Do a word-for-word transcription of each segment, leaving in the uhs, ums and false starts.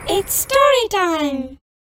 It's story time.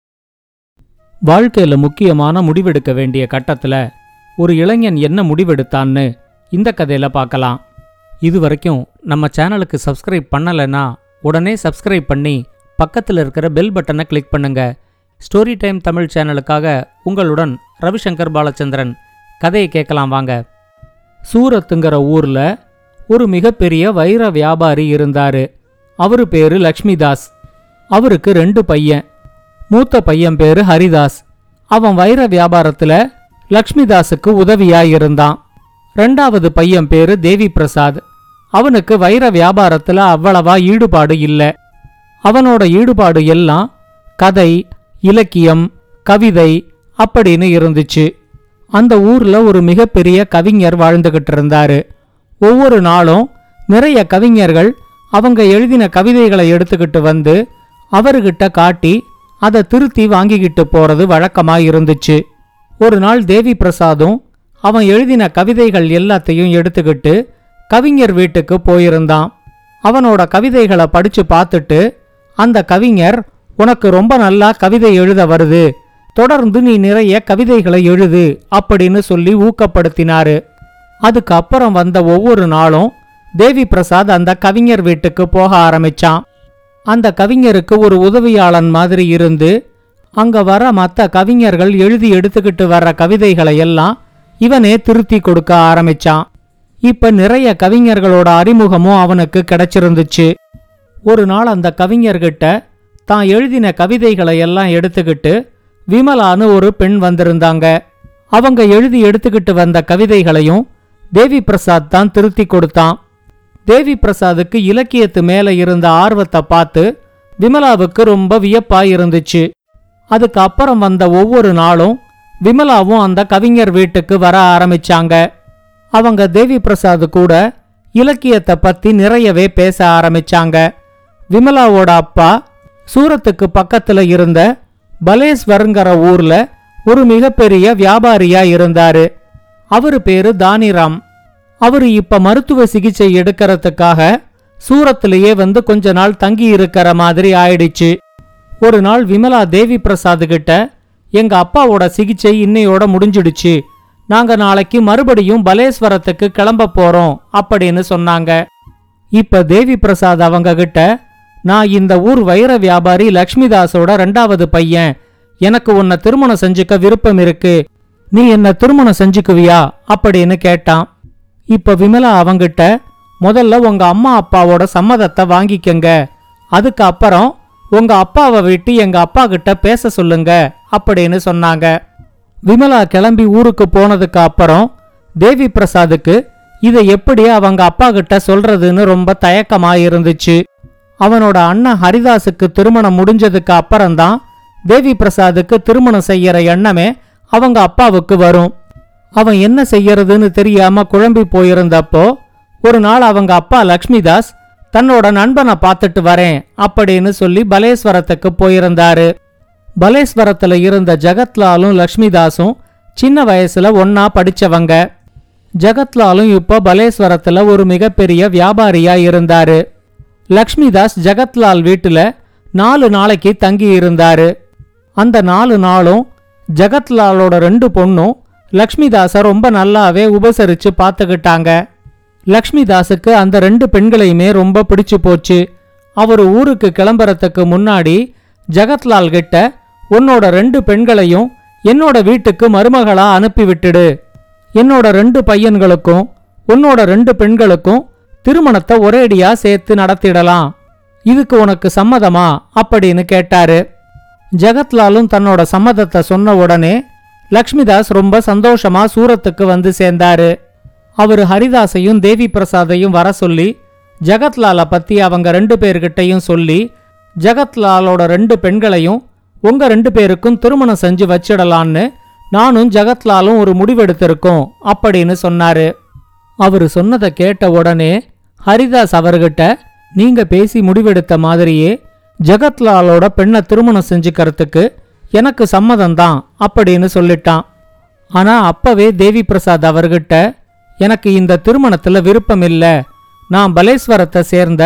வாழ்க்கையில முக்கியமான முடிவெடுக்க வேண்டிய கட்டத்துல ஒரு இளைஞன் என்ன முடிவெடுத்தான்னு இந்த கதையில பார்க்கலாம். இதுவரைக்கும் நம்ம சேனலுக்கு சப்ஸ்கிரைப் பண்ணலைன்னா உடனே சப்ஸ்கிரைப் பண்ணி பக்கத்தில் இருக்கிற பெல் பட்டனை கிளிக் பண்ணுங்க. ஸ்டோரி டைம் தமிழ் சேனலுக்காக உங்களுடன் ரவிசங்கர் பாலச்சந்திரன். கதையை கேட்கலாம் வாங்க. சூரத்துங்கிற ஊர்ல ஒரு மிகப்பெரிய வைர வியாபாரி இருந்தாரு. அவரு பேரு லக்ஷ்மிதாஸ். அவருக்கு ரெண்டு பையன். மூத்த பையன் பேரு ஹரிதாஸ். அவன் வைர வியாபாரத்துல லக்ஷ்மிதாஸுக்கு உதவியாயிருந்தான். ரெண்டாவது பையன் பேரு தேவி பிரசாத். அவனுக்கு வைர வியாபாரத்துல அவ்வளவா ஈடுபாடு இல்லை. அவனோட ஈடுபாடு எல்லாம் கதை, இலக்கியம், கவிதை அப்படின்னு இருந்துச்சு. அந்த ஊர்ல ஒரு மிகப்பெரிய கவிஞர் வாழ்ந்துகிட்டு இருந்தாரு. ஒவ்வொரு நாளும் நிறைய கவிஞர்கள் அவங்க எழுதின கவிதைகளை எடுத்துக்கிட்டு வந்து அவர்கிட்ட காட்டி அதை திருத்தி வாங்கிக்கிட்டு போறது வழக்கமாயிருந்துச்சு. ஒரு நாள் தேவி பிரசாதும் அவன் எழுதின கவிதைகள் எல்லாத்தையும் எடுத்துக்கிட்டு கவிஞர் வீட்டுக்கு போயிருந்தான். அவனோட கவிதைகளை படிச்சு பார்த்துட்டு, அந்த கவிஞர், உனக்கு ரொம்ப நல்லா கவிதை எழுத வருது, தொடர்ந்து நீ நிறைய கவிதைகளை எழுது அப்படின்னு சொல்லி ஊக்கப்படுத்தினாரு. அதுக்கு அப்புறம் வந்த ஒவ்வொரு நாளும் தேவி பிரசாத் அந்த கவிஞர் வீட்டுக்கு போக ஆரம்பிச்சான். அந்த கவிஞருக்கு ஒரு உதவியாளன் மாதிரி இருந்து அங்க வர மற்ற கவிஞர்கள் எழுதி எடுத்துக்கிட்டு வர்ற கவிதைகளை எல்லாம் இவனே திருத்தி கொடுக்க ஆரம்பிச்சான். இப்ப நிறைய கவிஞர்களோட அறிமுகமும் அவனுக்கு கிடைச்சிருந்துச்சு. ஒரு நாள் அந்த கவிஞர்கிட்ட தான் எழுதின கவிதைகளை எல்லாம் எடுத்துக்கிட்டு விமலான்னு ஒரு பெண் வந்திருந்தாங்க. அவங்க எழுதி எடுத்துக்கிட்டு வந்த கவிதைகளையும் தேவி பிரசாத் தான் திருத்தி கொடுத்தான். தேவி பிரசாதுக்கு இலக்கியத்து மேல இருந்த ஆர்வத்தை பார்த்து விமலாவுக்கு ரொம்ப வியப்பாயிருந்துச்சு. அதுக்கு அப்புறம் வந்த ஒவ்வொரு நாளும் விமலாவும் அந்த கவிஞர் வீட்டுக்கு வர ஆரம்பிச்சாங்க. அவங்க தேவி பிரசாத் கூட இலக்கியத்தை பத்தி நிறையவே பேச ஆரம்பிச்சாங்க. விமலாவோட அப்பா சூரத்துக்கு பக்கத்துல இருந்த பலேஸ்வர்ங்கிற ஊர்ல ஒரு மிகப்பெரிய வியாபாரியா இருந்தாரு. அவரு பேரு தானிராம். அவரு இப்ப மருத்துவ சிகிச்சை எடுக்கிறதுக்காக சூரத்திலேயே வந்து கொஞ்ச நாள் தங்கி இருக்கிற மாதிரி ஆயிடுச்சு. ஒரு நாள் விமலா தேவி பிரசாத் கிட்ட, எங்க அப்பாவோட சிகிச்சை இன்னையோட முடிஞ்சிடுச்சு, நாங்க நாளைக்கு மறுபடியும் பலேஸ்வரத்துக்கு கிளம்ப போறோம் அப்படின்னு சொன்னாங்க. இப்ப தேவி பிரசாத் அவங்க கிட்ட, நான் இந்த ஊர் வைர வியாபாரி லக்ஷ்மிதாஸோட ரெண்டாவது பையன், எனக்கு உன்னை திருமணம் செஞ்சுக்க விருப்பம் இருக்கு, நீ என்ன திருமணம் செஞ்சுக்குவியா அப்படின்னு கேட்டான். இப்ப விமலா அவங்கிட்ட, முதல்ல உங்க அம்மா அப்பாவோட சம்மதத்தை வாங்கிக்கங்க, அதுக்கு அப்புறம் உங்க அப்பாவை விட்டு எங்க அப்பா கிட்ட பேச சொல்லுங்க அப்படின்னு சொன்னாங்க. விமலா கிளம்பி ஊருக்கு போனதுக்கு அப்புறம் தேவி பிரசாதுக்கு இதை எப்படி அவங்க அப்பா கிட்ட சொல்றதுன்னு ரொம்ப தயக்கமா இருந்துச்சு. அவனோட அண்ணன் ஹரிதாஸுக்கு திருமணம் முடிஞ்சதுக்கு அப்புறம்தான் தேவி பிரசாதுக்கு திருமணம் செய்யற எண்ணமே அவங்க அப்பாவுக்கு வரும். அவன் என்ன செய்யறதுன்னு தெரியாம குழம்பி போயிருந்தப்போ ஒரு நாள் அவங்க அப்பா லக்ஷ்மிதாஸ் தன்னோட நண்பனை பார்த்துட்டு வரேன் அப்படின்னு சொல்லி பலேஸ்வரத்துக்கு போயிருந்தாரு. பலேஸ்வரத்துல இருந்த ஜகத்லாலும் லக்ஷ்மிதாஸும் சின்ன வயசுல ஒன்னா படிச்சவங்க. ஜகத்லாலும் இப்போ பலேஸ்வரத்துல ஒரு மிகப்பெரிய வியாபாரியா இருந்தாரு. லக்ஷ்மிதாஸ் ஜகத்லால் வீட்டுல நாலு நாளைக்கு தங்கி இருந்தாரு. அந்த நாலு நாளும் ஜகத்லாலோட ரெண்டு பொண்ணும் லக்ஷ்மிதாஸ ரொம்ப நல்லாவே உபசரிச்சு பார்த்துக்கிட்டாங்க. லக்ஷ்மிதாஸுக்கு அந்த ரெண்டு பெண்களையுமே ரொம்ப பிடிச்சு போச்சு. அவரு ஊருக்கு கிளம்புறதுக்கு முன்னாடி ஜகத்லால் கிட்ட, உன்னோட ரெண்டு பெண்களையும் என்னோட வீட்டுக்கு மருமகளா அனுப்பி விட்டுடு, என்னோட ரெண்டு பையன்களுக்கும் உன்னோட ரெண்டு பெண்களுக்கும் திருமணத்தை ஒரேடியா சேர்த்து நடத்திடலாம், இதுக்கு உனக்கு சம்மதமா அப்படின்னு கேட்டாரு. ஜகத்லாலும் தன்னோட சம்மதத்தை சொன்ன உடனே லக்ஷ்மிதாஸ் ரொம்ப சந்தோஷமா சூரத்துக்கு வந்து சேர்ந்தாரு. அவரு ஹரிதாஸையும் தேவி பிரசாதையும் வர சொல்லி ஜகத்லால பத்தி அவங்க ரெண்டு பேர்கிட்டையும் சொல்லி, ஜகத்லாலோட ரெண்டு பெண்களையும் உங்க ரெண்டு பேருக்கும் திருமணம் செஞ்சு வச்சிடலான்னு நானும் ஜகத்லாலும் ஒரு முடிவெடுத்திருக்கோம் அப்படின்னு சொன்னாரு. அவரு சொன்னதை கேட்ட உடனே ஹரிதாஸ் அவர்கிட்ட, நீங்க பேசி முடிவெடுத்த மாதிரியே ஜகத்லாலோட பெண்ணை திருமணம் செஞ்சுக்கிறதுக்கு எனக்கு சம்மதம்தான் அப்படின்னு சொல்லிட்டான். ஆனா அப்பவே தேவி பிரசாத் அவர்கிட்ட, எனக்கு இந்த திருமணத்துல விருப்பம் இல்ல, நான் பலேஸ்வரத்தை சேர்ந்த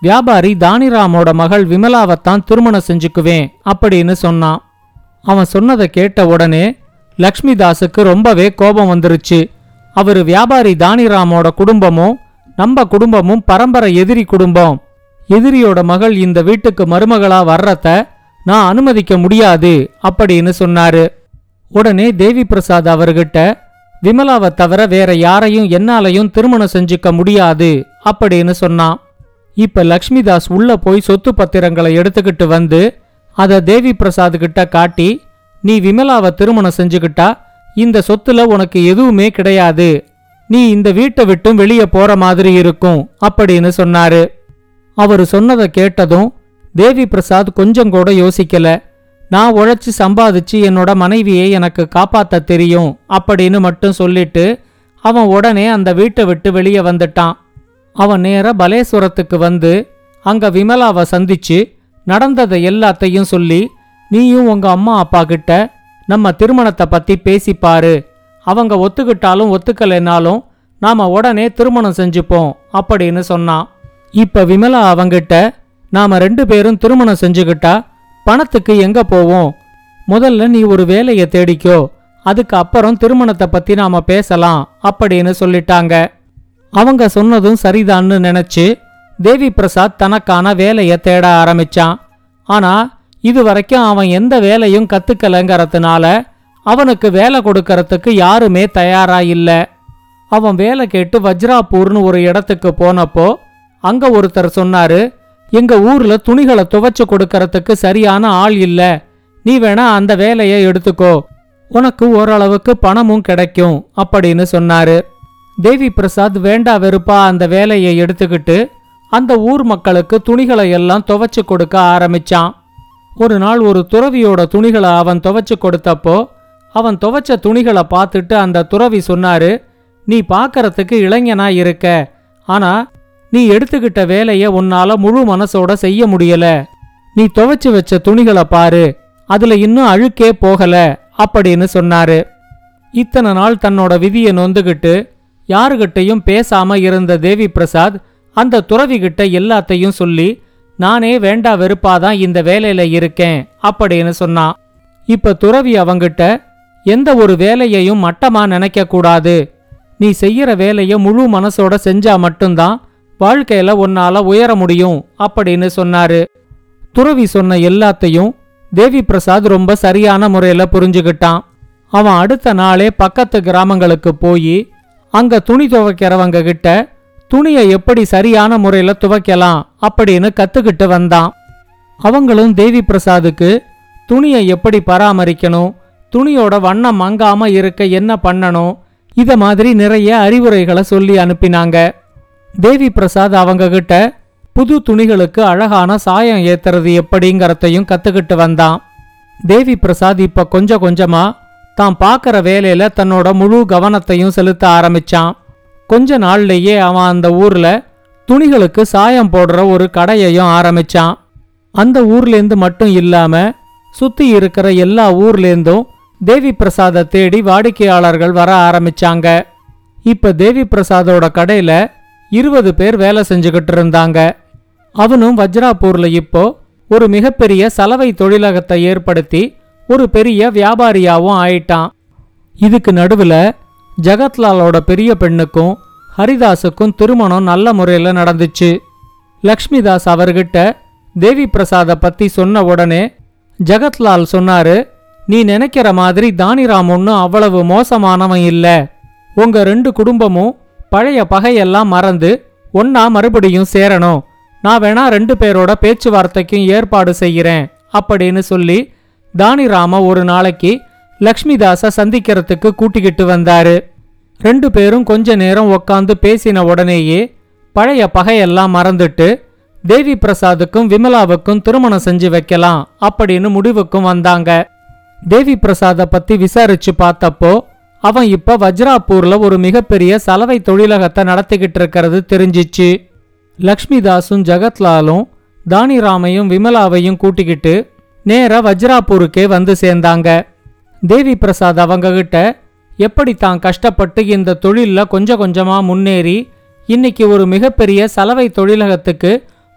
வியாபாரி தானிராமோட மகள் விமலாவைத்தான் திருமணம் செஞ்சுக்குவேன் அப்படின்னு சொன்னான். அவன் சொன்னதை கேட்ட உடனே லக்ஷ்மிதாஸுக்கு ரொம்பவே கோபம் வந்துருச்சு. அவரு வியாபாரி தானிராமோட குடும்பமும் நம்ம குடும்பமும் பரம்பரை எதிரி குடும்பம். எதிரியோட மகள் இந்த வீட்டுக்கு மருமகளா வர்றத நான் அனுமதிக்க முடியாது அப்படின்னு சொன்னாரு. உடனே தேவி பிரசாத் அவர்கிட்ட விமலாவை தவிர வேற யாரையும் என்னாலையும் திருமணம் செஞ்சுக்க முடியாது அப்படின்னு சொன்னான். இப்ப லக்ஷ்மிதாஸ் உள்ள போய் சொத்து பத்திரங்களை எடுத்துக்கிட்டு வந்து அத தேவி பிரசாத் கிட்ட காட்டி, நீ விமலாவை திருமணம் செஞ்சுக்கிட்டா இந்த சொத்துல உனக்கு எதுவுமே கிடையாது, நீ இந்த வீட்டை விட்டும் வெளியே போற மாதிரி இருக்கும் அப்படின்னு சொன்னாரு. அவரு சொன்னதை கேட்டதும் தேவி பிரசாத் கொஞ்சம் கூட யோசிக்கல. நான் உழைச்சி சம்பாதிச்சு என்னோட மனைவியை எனக்கு காப்பாத்த தெரியும் அப்படின்னு மட்டும் சொல்லிட்டு அவன் உடனே அந்த வீட்டை விட்டு வெளியே வந்துட்டான். அவன் நேர பலேஸ்வரத்துக்கு வந்து அங்க விமலாவை சந்திச்சு நடந்ததை எல்லாத்தையும் சொல்லி, நீயும் உங்க அம்மா அப்பா கிட்ட நம்ம திருமணத்தை பத்தி பேசிப்பாரு, அவங்க ஒத்துக்கிட்டாலும் ஒத்துக்கலைனாலும் நாம உடனே திருமணம் செஞ்சுப்போம் அப்படின்னு சொன்னான். இப்ப விமலா அவங்கிட்ட, நாம ரெண்டு பேரும் திருமணம் செஞ்சுக்கிட்டா பணத்துக்கு எங்க போவோம், முதல்ல நீ ஒரு வேலையை தேடிக்கோ, அதுக்கு அப்புறம் திருமணத்தை பத்தி நாம பேசலாம் அப்படின்னு சொல்லிட்டாங்க. அவங்க சொன்னதும் சரிதான்னு நினைச்சு தேவி பிரசாத் தனக்கான வேலையை தேட ஆரம்பிச்சான். ஆனா இது வரைக்கும் அவன் எந்த வேலையும் கத்துக்கலங்கிறதுனால அவனுக்கு வேலை கொடுக்கறதுக்கு யாருமே தயாரா இல்ல. அவன் வேலை கேட்டு வஜ்ராப்பூர்னு ஒரு இடத்துக்கு போனப்போ அங்க ஒருத்தர் சொன்னாரு, எங்க ஊர்ல துணிகளை துவைச்சு கொடுக்கறதுக்கு சரியான ஆள் இல்ல, நீ வேணா அந்த வேலையை எடுத்துக்கோ, உனக்கு ஓரளவுக்கு பணமும் கிடைக்கும் அப்படின்னு சொன்னாரு. தேவி பிரசாத் வேண்டா வெறுப்பா அந்த வேலையை எடுத்துக்கிட்டு அந்த ஊர் மக்களுக்கு துணிகளை எல்லாம் துவைச்சு கொடுக்க ஆரம்பிச்சான். ஒரு நாள் ஒரு துறவியோட துணிகளை அவன் துவைச்சு கொடுத்தப்போ அவன் துவைச்ச துணிகளை பார்த்துட்டு அந்த துறவி சொன்னாரு, நீ பார்க்கறதுக்கு இளைஞனா இருக்க, ஆனா நீ எடுத்துக்கிட்ட வேலைய உன்னால முழு மனசோட செய்ய முடியல, நீ துவைச்சு வச்ச துணிகளை பாரு, அதுல இன்னும் அழுக்கே போகல அப்படின்னு சொன்னாரு. இத்தனை நாள் தன்னோட விதியை நொந்துகிட்டு யாருகிட்டையும் பேசாம இருந்த தேவி பிரசாத் அந்த துறவிகிட்ட எல்லாத்தையும் சொல்லி, நானே வேண்டா வெறுப்பாதான் இந்த வேலையில இருக்கேன் அப்படின்னு சொன்னான். இப்ப துறவி அவங்கிட்ட, எந்த ஒரு வேலையையும் மட்டமா நினைக்க கூடாது, நீ செய்யற வேலைய முழு மனசோட செஞ்சா மட்டும்தான் வாழ்க்கையில உன்னால உயர முடியும் அப்படின்னு சொன்னாரு. துறவி சொன்ன எல்லாத்தையும் தேவி பிரசாத் ரொம்ப சரியான முறையில புரிஞ்சுகிட்டான். அவன் அடுத்த நாளே பக்கத்து கிராமங்களுக்கு போய் அங்க துணி துவைக்கிறவங்க கிட்ட துணியை எப்படி சரியான முறையில துவைக்கலாம் அப்படின்னு கத்துக்கிட்டு வந்தான். அவங்களும் தேவி பிரசாதுக்கு துணியை எப்படி பராமரிக்கணும், துணியோட வண்ணம் மங்காம இருக்க என்ன பண்ணணும், இத மாதிரி நிறைய அறிவுரைகளை சொல்லி அனுப்பினாங்க. தேவி பிரசாத் அவங்க கிட்ட புது துணிகளுக்கு அழகான சாயம் ஏத்துறது எப்படிங்கறதையும் கத்துக்கிட்டு வந்தான். தேவி பிரசாத் இப்ப கொஞ்சம் கொஞ்சமா தான் பாக்கிற வேலையில தன்னோட முழு கவனத்தையும் செலுத்த ஆரம்பிச்சான். கொஞ்ச நாள்லயே அவன் அந்த ஊர்ல துணிகளுக்கு சாயம் போடுற ஒரு கடையையும் ஆரம்பிச்சான். அந்த ஊர்லேருந்து மட்டும் இல்லாம சுத்தி இருக்கிற எல்லா ஊர்லேருந்தும் தேவி பிரசாத தேடி வாடிக்கையாளர்கள் வர ஆரம்பிச்சாங்க. இப்ப தேவி பிரசாதோட கடையில இருபது பேர் வேலை செஞ்சுக்கிட்டு இருந்தாங்க. அவனும் வஜ்ராப்பூர்ல இப்போ ஒரு மிகப்பெரிய சலவை தொழிலகத்தை ஏற்படுத்தி ஒரு பெரிய வியாபாரியாவும் ஆயிட்டான். இதுக்கு நடுவுல ஜகத்லாலோட பெரிய பெண்ணுக்கும் ஹரிதாஸுக்கும் திருமணம் நல்ல முறையில் நடந்துச்சு. லக்ஷ்மிதாஸ் அவர்கிட்ட தேவி பிரசாத பத்தி சொன்ன உடனே ஜகத்லால் சொன்னாரு, நீ நினைக்கிற மாதிரி தானிராம் ஒன்னும் அவ்வளவு மோசமானவன் இல்ல, உங்க ரெண்டு குடும்பமும் பழைய பகையெல்லாம் மறந்து ஒன்னா மறுபடியும் சேரணும், நான் வேணா ரெண்டு பேரோட பேச்சுவார்த்தைக்கும் ஏற்பாடு செய்கிறேன் அப்படின்னு சொல்லி தானிராம ஒரு நாளைக்கு லக்ஷ்மிதாஸ சந்திக்கிறதுக்கு கூட்டிக்கிட்டு வந்தாரு. ரெண்டு பேரும் கொஞ்ச நேரம் உக்காந்து பேசின உடனேயே பழைய பகையெல்லாம் மறந்துட்டு தேவி பிரசாதுக்கும் விமலாவுக்கும் திருமணம் செஞ்சு வைக்கலாம் அப்படின்னு முடிவுக்கும் வந்தாங்க. தேவி பிரசாத பத்தி விசாரிச்சு பார்த்தப்போ அவன் இப்ப வஜ்ராப்பூர்ல ஒரு மிகப்பெரிய சலவை தொழிலகத்தை நடத்திக்கிட்டு இருக்கிறது தெரிஞ்சிச்சு. லக்ஷ்மிதாஸும் ஜகத்லாலும் தானிராமையும் விமலாவையும் கூட்டிக்கிட்டு நேர வஜ்ராப்பூருக்கே வந்து சேர்ந்தாங்க. தேவி பிரசாத் அவங்க கிட்ட எப்படி தான் கஷ்டப்பட்டு இந்த தொழில்ல கொஞ்சம் கொஞ்சமா முன்னேறி இன்னைக்கு ஒரு மிகப்பெரிய சலவை தொழிலகத்துக்கு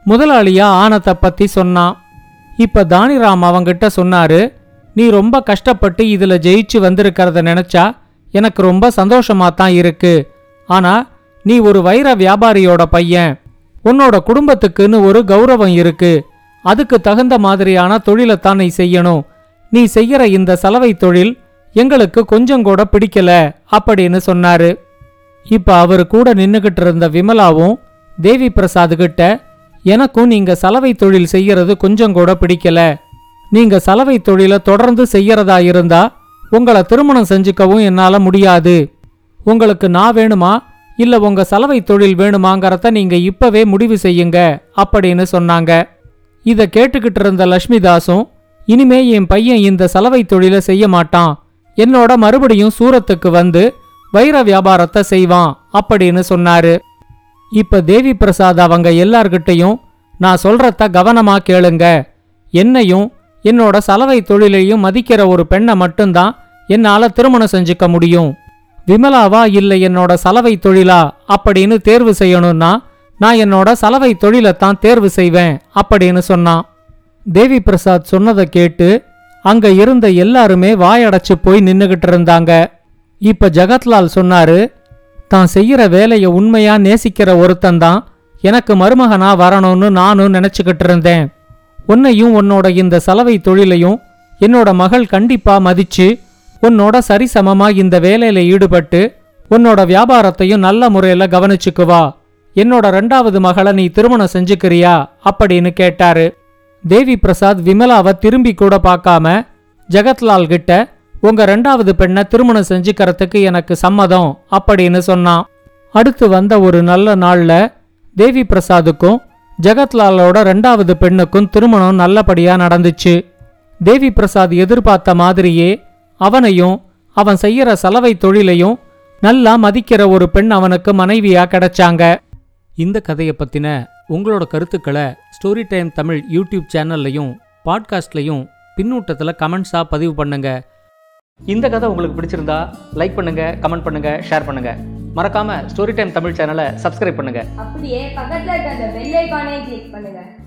முதலாளியா ஆனத்தை பத்தி சொன்னான். இப்ப தானிராம் அவங்கிட்ட சொன்னாரு, நீ ரொம்ப கஷ்டப்பட்டு இதுல ஜெயிச்சு வந்திருக்கிறத நினைச்சா எனக்கு ரொம்ப சந்தோஷமா தான் இருக்கு. ஆனா நீ ஒரு வைர வியாபாரியோட பையன், உன்னோட குடும்பத்துக்குன்னு ஒரு கௌரவம் இருக்கு. அதுக்கு தகுந்த மாதிரியான தொழிலைத்தான் நீ செய்யணும். நீ செய்யற இந்த சலவை தொழில் எங்களுக்கு கொஞ்சம் கூட பிடிக்கல அப்படின்னு சொன்னாரு. இப்ப அவரு கூட நின்னுகிட்டு இருந்த விமலாவும் தேவி பிரசாத் கிட்ட, எனக்கும் நீங்க சலவை தொழில் செய்யறது கொஞ்சம் கூட பிடிக்கல. நீங்க சலவை தொழிலை தொடர்ந்து செய்யறதா இருந்தா உங்களை திருமணம் செஞ்சுக்கவும் என்னால முடியாது. உங்களுக்கு நான் வேணுமா இல்ல உங்க சலவை தொழில் வேணுமாங்கறத நீங்க இப்பவே முடிவு செய்யுங்க அப்படின்னு சொன்னாங்க. இத கேட்டுக்கிட்டு இருந்த லட்சுமிதாசும், இனிமே என் பையன் இந்த சலவை தொழிலை செய்ய மாட்டான், என்னோட மறுபடியும் சூரத்துக்கு வந்து வைர வியாபாரத்தை செய்வான் அப்படின்னு சொன்னாரு. இப்ப தேவி பிரசாத் அவங்க எல்லார்கிட்டையும், நான் சொல்றத கவனமா கேளுங்க. என்னையும் என்னோட சலவை தொழிலையும் மதிக்கிற ஒரு பெண்ணை மட்டும்தான் என்னால திருமணம் செஞ்சுக்க முடியும். விமலாவா இல்ல என்னோட சலவை தொழிலா அப்படின்னு தேர்வு செய்யணும்னா நான் என்னோட சலவை தொழிலைத்தான் தேர்வு செய்வேன் அப்படின்னு சொன்னான். தேவி பிரசாத் சொன்னதை கேட்டு அங்க இருந்த எல்லாருமே வாயடைச்சு போய் நின்னுகிட்டு இருந்தாங்க. இப்ப ஜகத்லால் சொன்னாரு, தான் செய்யற வேலைய உண்மையா நேசிக்கிற ஒருத்தந்தான் எனக்கு மருமகனா வரணும்னு நானும் நினைச்சுக்கிட்டு இருந்தேன். உன்னையும் உன்னோட இந்த சலவை தொழிலையும் என்னோட மகள் கண்டிப்பா மதிச்சு உன்னோட சரிசமமா இந்த வேலையில ஈடுபட்டு உன்னோட வியாபாரத்தையும் நல்ல முறையில கவனிச்சுக்குவா. என்னோட ரெண்டாவது மகளை நீ திருமணம் செஞ்சுக்கிறியா அப்படின்னு கேட்டாரு. தேவி பிரசாத் விமலாவை திரும்பி கூட பார்க்காம ஜகத்லால் கிட்ட, உங்க ரெண்டாவது பெண்ணை திருமணம் செஞ்சுக்கிறதுக்கு எனக்கு சம்மதம் அப்படின்னு சொன்னான். அடுத்து வந்த ஒரு நல்ல நாள்ல தேவி பிரசாதுக்கும் ஜகத்லாலோட ரெண்டாவது பெண்ணுக்கும் திருமணம் நல்லபடியா நடந்துச்சு. தேவி பிரசாத் எதிர்பார்த்த மாதிரியே அவனையும் அவன் செய்யற சலவை தொழிலையும் நல்லா மதிக்கிற ஒரு பெண் அவனுக்கு மனைவியா கிடைச்சாங்க. இந்த கதையை பத்தின உங்களோட கருத்துக்களை ஸ்டோரி டைம் தமிழ் யூடியூப் சேனல்லையும் பாட்காஸ்ட்லையும் பின்னூட்டத்தில் கமெண்ட்ஸா பதிவு பண்ணுங்க. இந்த கதை உங்களுக்கு பிடிச்சிருந்தா லைக் பண்ணுங்க, கமெண்ட் பண்ணுங்க, ஷேர் பண்ணுங்க. மறக்காம ஸ்டோரி டைம் தமிழ் சேனலை சப்ஸ்கிரைப் பண்ணுங்க. அப்படியே பக்கத்துல இருக்க அந்த பெல் ஐகானை கிளிக் பண்ணுங்க.